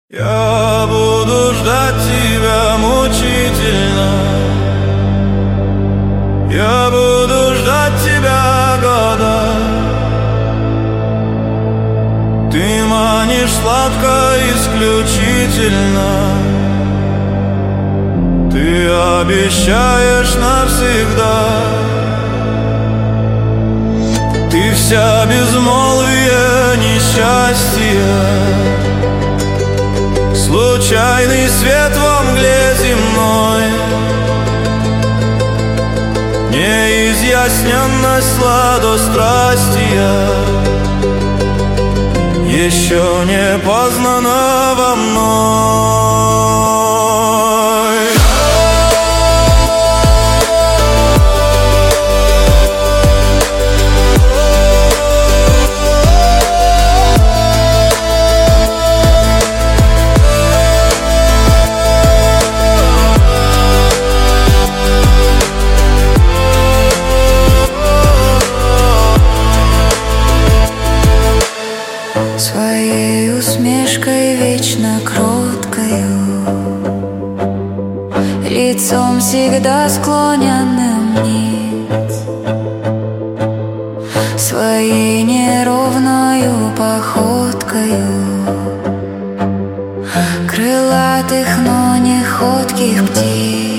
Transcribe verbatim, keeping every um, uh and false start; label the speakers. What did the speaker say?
Speaker 1: Я буду ждать тебя мучительно, я буду ждать тебя года. Ты манишь сладко исключительно, ты обещаешь навсегда. Ты вся безмолвие несчастья, случайный свет во мгле земной, неизъясненность сладострастия еще не познана во мной.
Speaker 2: Своей усмешкой вечно кроткою, лицом всегда склоненным вниз, своей неровною походкою крылатых, но не ходких птиц.